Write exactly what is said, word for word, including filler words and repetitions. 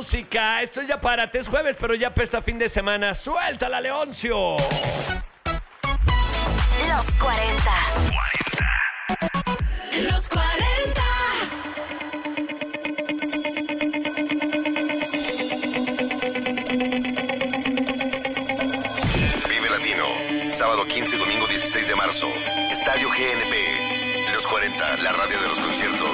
música. Esto es Ya Párate, es jueves, pero ya pesta fin de semana. ¡Suéltala, Leoncio! Los cuarenta. Los cuarenta. Vive Latino, sábado quince y domingo dieciséis de marzo. Estadio G N P. Los cuarenta, la radio de los conciertos.